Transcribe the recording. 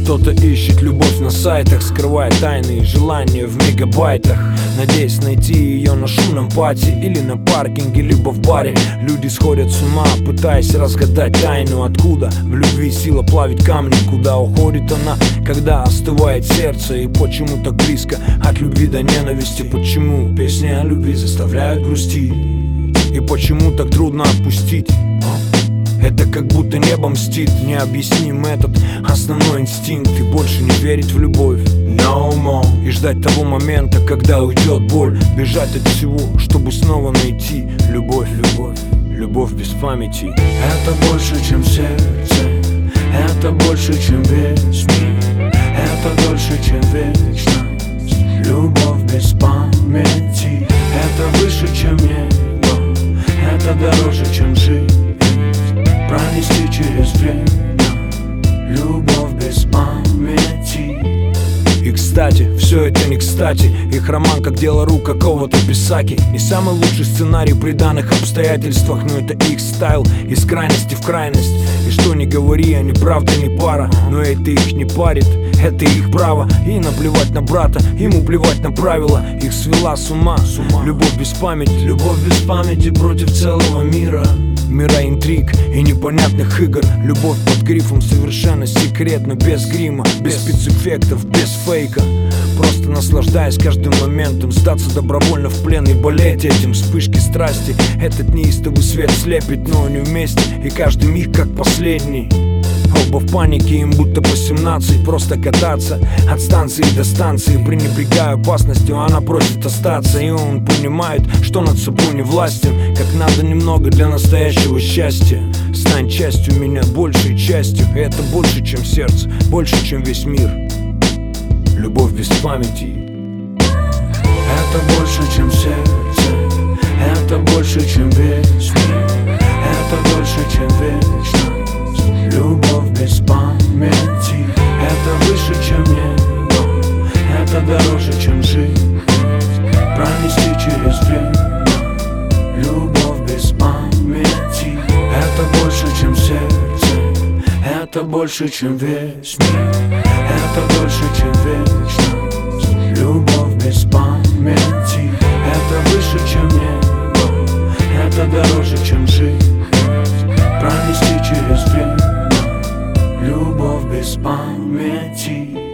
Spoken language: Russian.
Кто-то ищет любовь на сайтах, скрывая тайные желания в мегабайтах, надеясь найти ее на шумном пати или на паркинге, либо в баре. Люди сходят с ума, пытаясь разгадать тайну, откуда в любви сила плавит камни, куда уходит она, когда остывает сердце, и почему так близко от любви до ненависти. Почему песни о любви заставляют грустить, и почему так трудно отпустить? Это как будто небо мстит, необъясним этот основной инстинкт. И больше не верить в любовь, no more. И ждать того момента, когда уйдет боль, бежать от всего, чтобы снова найти любовь. Любовь без памяти. Это больше, чем сердце, это больше, чем весь мир, это дольше, чем вечность. Любовь без памяти. Это выше, чем небо, это дороже, чем жизнь. Пронести через время. Любовь без памяти. И кстати, все это не кстати. Их роман как дело рук какого-то писаки. Не самый лучший сценарий при данных обстоятельствах, но это их стайл, из крайности в крайность. И что ни говори, они правда не пара, но это их не парит, это их право. И наплевать на брата, ему плевать на правила. Их свела с ума любовь без памяти. Любовь без памяти против целого мира. Мира интриг и непонятных игр. Любовь под грифом совершенно секретно, без грима, без спецэффектов, без фейка. Просто наслаждаясь каждым моментом, сдаться добровольно в плен и болеть этим. Вспышки страсти этот неистовый свет слепит, но они вместе, и каждый миг как последний. Оба в панике, им будто по 17. Просто кататься от станции до станции, пренебрегая опасностью, она просит остаться. И он понимает, что над собой не властен, как надо немного для настоящего счастья. Стань частью меня, большей частью. И это больше, чем сердце, больше, чем весь мир. Любовь без памяти. Это больше, чем сердце, это больше, чем весь мир, это дольше, чем вечность. Любовь без памяти. Это выше, чем небо, это дороже, чем жизнь. Пронести через время. Любовь без памяти. Это больше, чем сердце, это больше, чем весь мир, это дольше, чем вечность. Любовь без памяти. Это выше, чем небо, это дороже, чем жизнь. Пронести через время. Любовь без памяти.